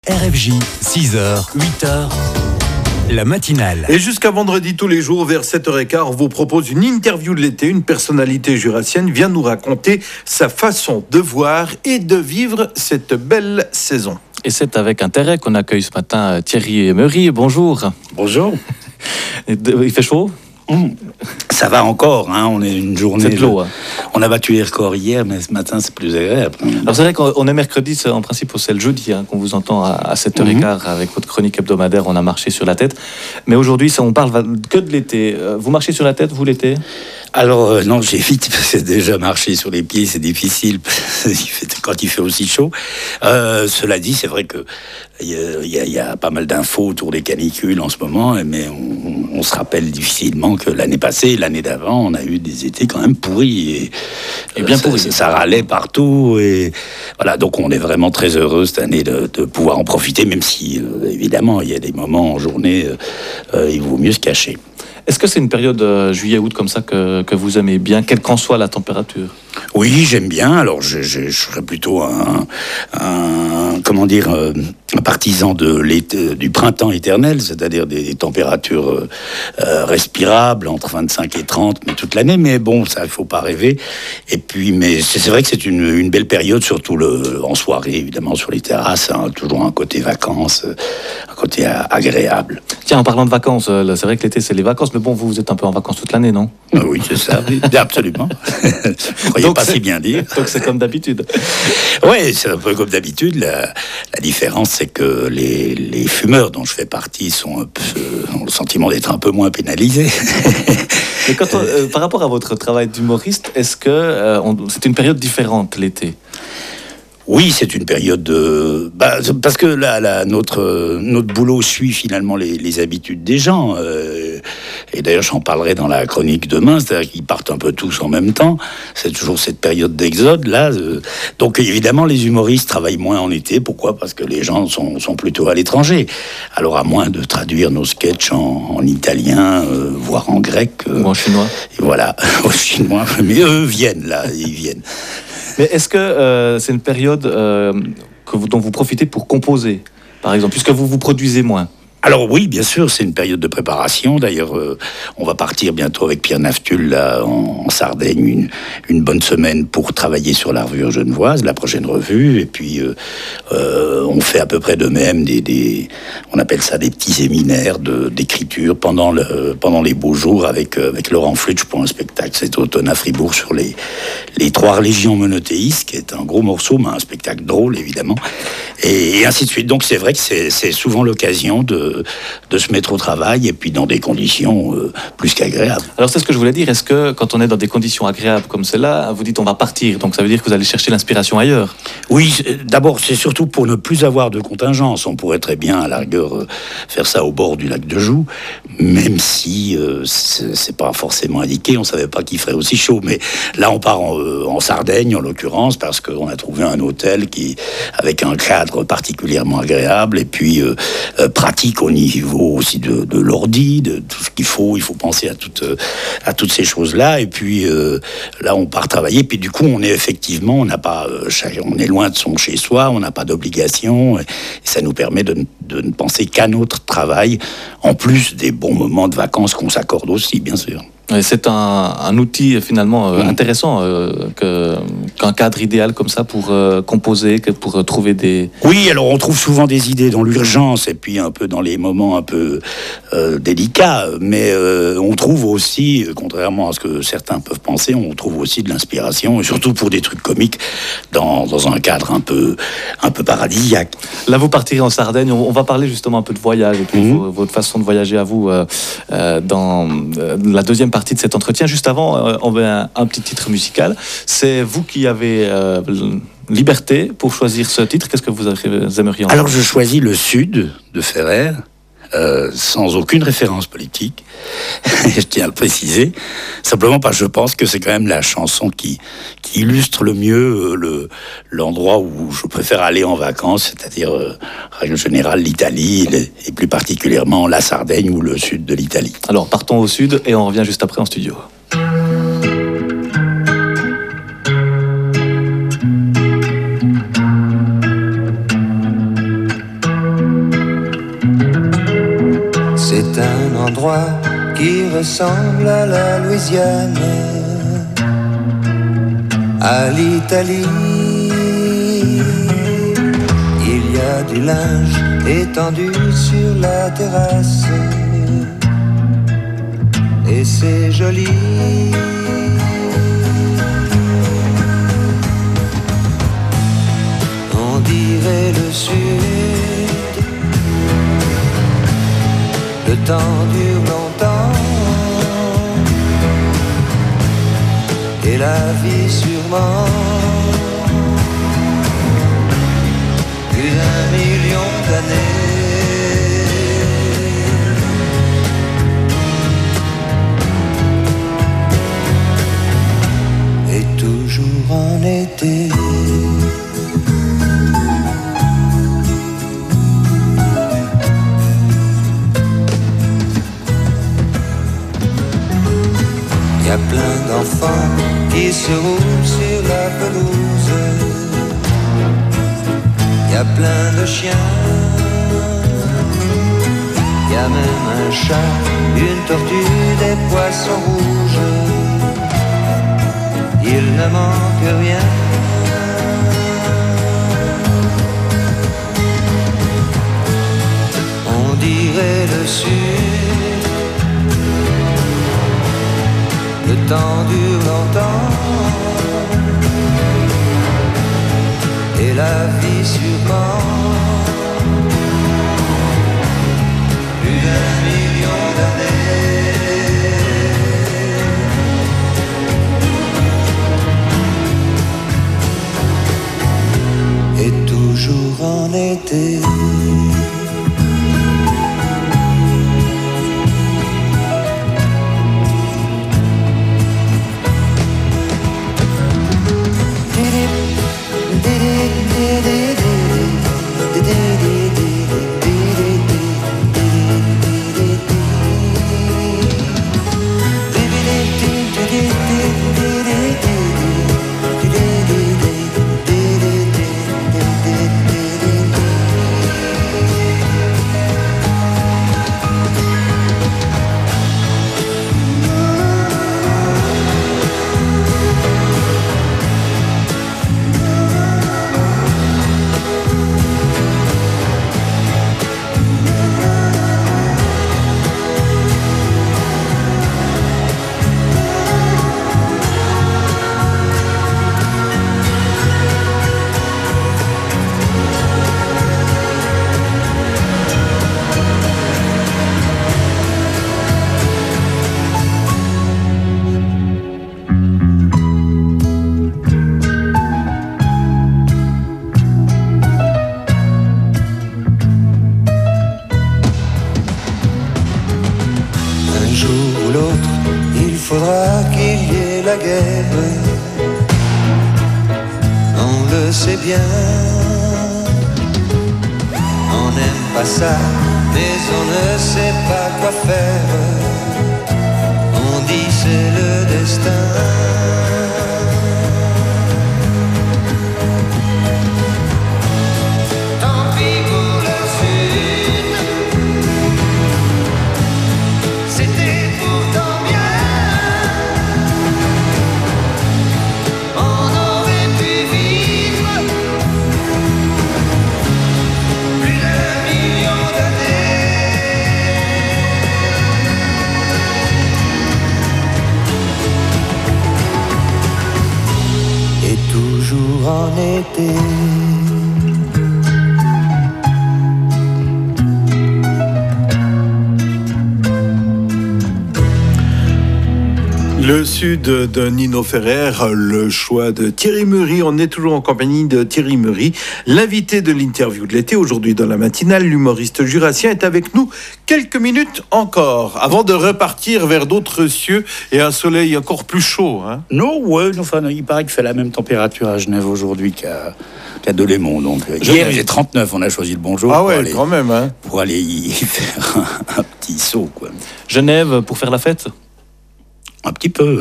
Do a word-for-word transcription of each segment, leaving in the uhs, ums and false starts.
R F J, six heures, huit heures, la matinale. Et jusqu'à vendredi tous les jours, vers sept heures quinze, on vous propose une interview de l'été. Une personnalité jurassienne vient nous raconter sa façon de voir et de vivre cette belle saison. Et c'est avec intérêt qu'on accueille ce matin Thierry Emery. Bonjour. Bonjour. Il fait chaud ? Mmh. Ça va encore, hein. On est une journée. C'est de l'eau. Hein. On a battu les records hier, mais ce matin c'est plus agréable. Alors c'est vrai qu'on est mercredi, c'est, en principe c'est le jeudi hein, qu'on vous entend à, à sept heures quinze mmh. avec votre chronique hebdomadaire. On a marché sur la tête. Mais aujourd'hui, ça, on parle que de l'été. Vous marchez sur la tête, vous, l'été ? Alors euh, non, j'évite parce que déjà marcher sur les pieds c'est difficile quand il fait aussi chaud. Euh, cela dit, c'est vrai que il y, y, y a pas mal d'infos autour des canicules en ce moment, mais on, on se rappelle difficilement que l'année passée, l'année d'avant, on a eu des étés quand même pourris et, et bien ça, pourris. Ça, ça râlait partout et voilà. Donc on est vraiment très heureux cette année de, de pouvoir en profiter, même si euh, évidemment il y a des moments en journée, euh, euh, il vaut mieux se cacher. Est-ce que c'est une période euh, juillet-août comme ça que, que vous aimez bien, quelle qu'en soit la température ? Oui, j'aime bien. Alors, je, je, je serais plutôt un, un comment dire, un partisan de l'été, du printemps éternel, c'est-à-dire des, des températures euh, euh, respirables entre vingt-cinq et trente, mais toute l'année. Mais bon, ça, il faut pas rêver. Et puis, mais c'est, c'est vrai que c'est une, une belle période, surtout le, en soirée, évidemment, sur les terrasses. Hein, toujours un côté vacances, un côté agréable. Tiens, en parlant de vacances, là, c'est vrai que l'été, c'est les vacances, mais bon, vous, vous êtes un peu en vacances toute l'année, non ? Oui, c'est ça, oui, absolument. Vous donc pas c'est, si bien dire. Donc c'est comme d'habitude. Oui, c'est un peu comme d'habitude. La, la différence, c'est que les, les fumeurs dont je fais partie sont un peu, ont le sentiment d'être un peu moins pénalisés. Mais quand on, euh, par rapport à votre travail d'humoriste, est-ce que euh, on, c'est une période différente l'été ? Oui, c'est une période de... Bah, parce que là, là, notre, notre boulot suit finalement les, les habitudes des gens. Euh, et d'ailleurs, j'en parlerai dans la chronique demain, c'est-à-dire qu'ils partent un peu tous en même temps. C'est toujours cette période d'exode, là. Euh, donc, évidemment, les humoristes travaillent moins en été. Pourquoi ? Parce que les gens sont, sont plutôt à l'étranger. Alors, à moins de traduire nos sketchs en, en italien, euh, voire en grec. Euh, Ou en chinois. Et voilà, en chinois. Mais eux viennent, là, ils viennent. Mais est-ce que euh, c'est une période euh, que vous, dont vous profitez pour composer, par exemple, puisque vous vous produisez moins ? Alors oui, bien sûr, c'est une période de préparation. D'ailleurs, euh, on va partir bientôt avec Pierre Naftul là, en, en Sardaigne, une, une bonne semaine pour travailler sur la revue genevoise, la prochaine revue. Et puis, euh, euh, on fait à peu près de même des, des, on appelle ça des petits séminaires de, d'écriture pendant, le, pendant les beaux jours avec, avec Laurent Flutsch pour un spectacle cet automne à Fribourg sur les, les trois religions monothéistes, qui est un gros morceau, mais un spectacle drôle, évidemment. Et, et ainsi de suite. Donc c'est vrai que c'est, c'est souvent l'occasion de de se mettre au travail et puis dans des conditions euh, plus qu'agréables. Alors c'est ce que je voulais dire, est-ce que quand on est dans des conditions agréables comme celle-là, vous dites on va partir, donc ça veut dire que vous allez chercher l'inspiration ailleurs ? Oui, d'abord c'est surtout pour ne plus avoir de contingence. On pourrait très bien à la rigueur euh, faire ça au bord du lac de Joux, même si euh, c'est, c'est pas forcément indiqué, on savait pas qu'il ferait aussi chaud, mais là on part en, euh, en Sardaigne en l'occurrence parce qu'on a trouvé un hôtel qui avec un cadre particulièrement agréable et puis euh, euh, pratique au niveau aussi de, de l'ordi, de tout ce qu'il faut. Il faut penser à toutes, à toutes ces choses-là. Et puis euh, là, on part travailler. Puis du coup, on est effectivement, on n'a pas, on est loin de son chez-soi, on n'a pas d'obligation. Et ça nous permet de, de ne penser qu'à notre travail, en plus des bons moments de vacances qu'on s'accorde aussi, bien sûr. C'est un, un outil finalement euh, mmh. intéressant euh, que, qu'un cadre idéal comme ça pour euh, composer, que pour euh, trouver des... Oui, alors on trouve souvent des idées dans l'urgence et puis un peu dans les moments un peu euh, délicats, mais euh, on trouve aussi, contrairement à ce que certains peuvent penser, on trouve aussi de l'inspiration et surtout pour des trucs comiques dans, dans un cadre un peu, un peu paradisiaque. Là, vous partirez en Sardaigne, on, on va parler justement un peu de voyage et puis mmh. vos, votre façon de voyager à vous euh, euh, dans euh, la deuxième partie de cet entretien. Juste avant, euh, on va un, un petit titre musical. C'est vous qui avez euh, liberté pour choisir ce titre. Qu'est-ce que vous aimeriez entendre ? Alors, je choisis Le Sud de Ferrer, euh, sans aucune référence politique. Je tiens à le préciser. Simplement parce que je pense que c'est quand même la chanson qui, qui illustre le mieux le, l'endroit où je préfère aller en vacances, c'est-à-dire, euh, en général, l'Italie, et plus particulièrement la Sardaigne ou le sud de l'Italie. Alors, partons au sud et on revient juste après en studio. C'est un endroit qui ressemble à la Louisiane, à l'Italie. Il y a du linge étendu sur la terrasse et c'est joli. On dirait le sud, le temps dure longtemps et la vie sûrement plus d'un million d'années. Et toujours en été. Il y a plein d'enfants qui se roulent sur la pelouse. Il y a plein de chiens. Il y a même un chat, une tortue, des poissons rouges. Il ne manque rien. On dirait le sud. Le temps dure longtemps et la vie sûrement plus d'un million d'années. Et toujours en été. Le Sud de Nino Ferrer, le choix de Thierry Meury. On est toujours en compagnie de Thierry Meury, l'invité de l'interview de l'été. Aujourd'hui dans la matinale, l'humoriste jurassien est avec nous quelques minutes encore, avant de repartir vers d'autres cieux et un soleil encore plus chaud. Hein. Non, ouais, enfin, il paraît qu'il fait la même température à Genève aujourd'hui qu'à, qu'à Delémont. Donc, hier, il faisait trente-neuf, on a choisi le bon jour. Ah ouais, aller, quand même. Hein. Pour aller y faire un, un petit saut, quoi. Genève, pour faire la fête ? Un petit peu, oui.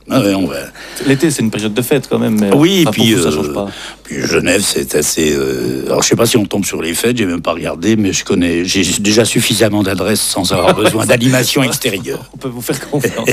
Ah ouais, on va... L'été, c'est une période de fête quand même. Mais oui, et puis, vous, ça euh, change pas. puis Genève, c'est assez. Euh... Alors, je sais pas si on tombe sur les fêtes, j'ai même pas regardé, mais je connais. J'ai déjà suffisamment d'adresses sans avoir besoin d'animation extérieure. On peut vous faire confiance.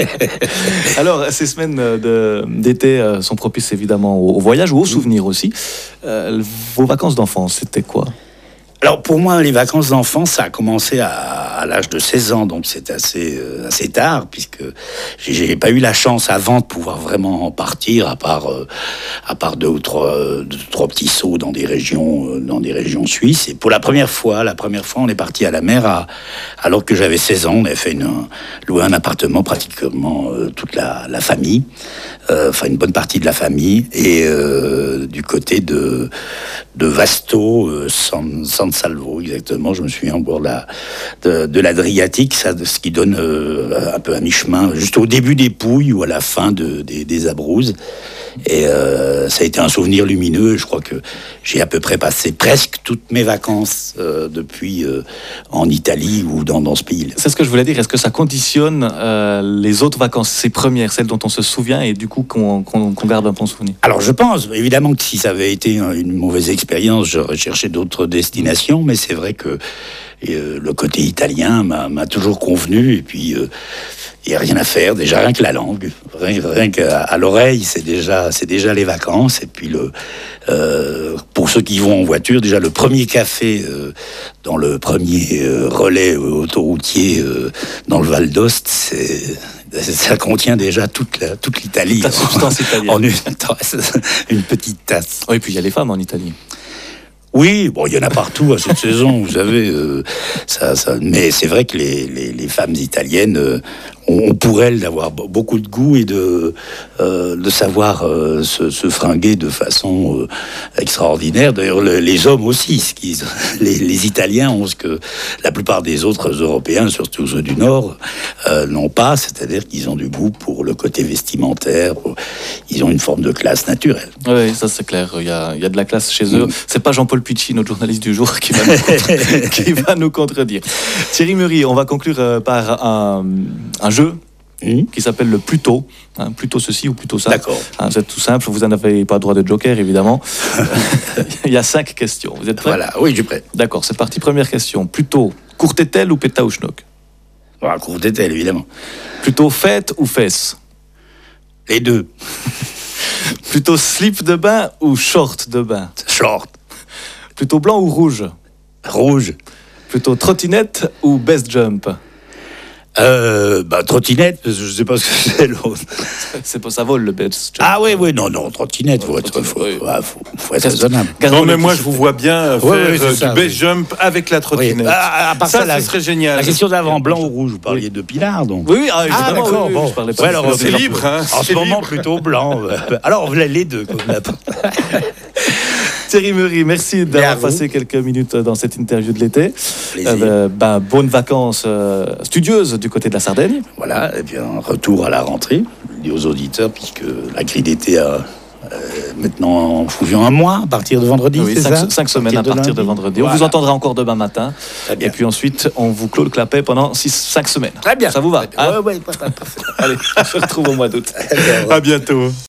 Alors, ces semaines de, d'été euh, sont propices évidemment au, au voyage ou aux souvenirs aussi. Euh, vos vacances d'enfance, c'était quoi? Alors pour moi, les vacances d'enfance, ça a commencé à, à l'âge de seize ans, donc c'est assez, euh, assez tard, puisque j'ai, j'ai pas eu la chance avant de pouvoir vraiment partir, à part, euh, à part deux ou trois, euh, deux, trois petits sauts dans des régions, euh, dans des régions suisses. Et pour la première fois, la première fois, on est parti à la mer à, alors que j'avais seize ans. On avait fait une, loué un appartement pratiquement euh, toute la, la famille, euh, enfin une bonne partie de la famille, et euh, du côté de, de Vasto, euh, San, San Salvo, exactement. Je me souviens au bord de, la, de, de l'Adriatique, ça, ce qui donne euh, un peu à mi-chemin, juste au début des Pouilles ou à la fin de, des, des Abruzzes. Et euh, ça a été un souvenir lumineux. Je crois que j'ai à peu près passé presque toutes mes vacances euh, depuis euh, en Italie ou dans, dans ce pays-là. C'est ce que je voulais dire. Est-ce que ça conditionne euh, les autres vacances, ces premières, celles dont on se souvient et du coup qu'on, qu'on, qu'on garde un bon souvenir? Alors je pense, évidemment que si ça avait été une mauvaise expérience, j'aurais cherché d'autres destinations, mais c'est vrai que euh, le côté italien m'a, m'a toujours convenu. Et puis euh, il n'y a rien à faire, déjà rien que la langue, rien, rien qu'à à l'oreille, c'est déjà, c'est déjà les vacances. Et puis le, euh, pour ceux qui vont en voiture, déjà le premier café euh, dans le premier euh, relais autoroutier euh, dans le Val d'Ost, c'est, ça contient déjà toute, la, toute l'Italie. La substance italienne. En une, une petite tasse. Oui, puis il y a les femmes en Italie. Oui, bon, il y en a partout à cette saison, vous savez. Euh, ça, ça, mais c'est vrai que les, les, les femmes italiennes euh, ont, ont pour elles d'avoir beaucoup de goût et de, euh, de savoir euh, se, se fringuer de façon euh, extraordinaire. D'ailleurs, le, les hommes aussi. Ce qui, les, les Italiens ont ce que la plupart des autres Européens, surtout ceux du Nord, euh, n'ont pas. C'est-à-dire qu'ils ont du goût pour le côté vestimentaire. Pour, ils ont une forme de classe naturelle. Oui, ça c'est clair. Il y a, il y a de la classe chez eux. Mmh. C'est pas Jean-Paul Pucci, notre journaliste du jour, qui va nous, contre... qui va nous contredire. Thierry Meury, on va conclure euh, par un, un jeu mmh. qui s'appelle le Plutôt. Hein, plutôt ceci ou plutôt ça. D'accord. Hein, c'est tout simple, vous n'avez pas droit de joker, évidemment. Il y a cinq questions. Vous êtes prêts? Voilà, oui, je suis prêt. D'accord, c'est parti. Première question. Plutôt courtetelle ou pétaouchnok? Voilà, courtetelle, évidemment. Plutôt fête ou fesse? Les deux. Plutôt slip de bain ou short de bain? Short. Plutôt blanc ou rouge? Rouge. Plutôt trottinette ou best jump? Euh, bah, trottinette, je sais pas ce que c'est l'autre. C'est pas ça vole le best jump. Ah oui, oui, non, non, trottinette, faut être, faut, oui. faut, faut, faut être raisonnable. Non, mais moi, je vous vois bien faire oui, oui, euh, ça, du base oui. jump avec la trottinette. Oui. Ah, à part ça, ça, ce la, serait génial. La question d'avant, blanc ou rouge, vous parliez oui. de Pinard, donc. Oui, oui, ah, ah d'accord, oui, oui, bon. Je parlais pas ouais, alors, c'est libre, hein. En c'est ce moment, libre. plutôt blanc. Alors, vous les deux, comme là. Thierry Meury, merci d'avoir passé quelques minutes dans cette interview de l'été. Euh, ben, bonnes vacances euh, studieuses du côté de la Sardaigne. Voilà, et puis un retour à la rentrée, dit aux auditeurs, puisque la grille d'été a euh, maintenant en fusion un mois, à partir de vendredi, oui, c'est cinq, ça cinq semaines à partir, de, à partir de vendredi. Voilà. On vous entendra encore demain matin. Et puis ensuite, on vous clôt le clapet pendant six, cinq semaines. Très bien. Ça vous va? Hein? Oui, oui, parfait. Allez, on se retrouve au mois d'août. À bientôt.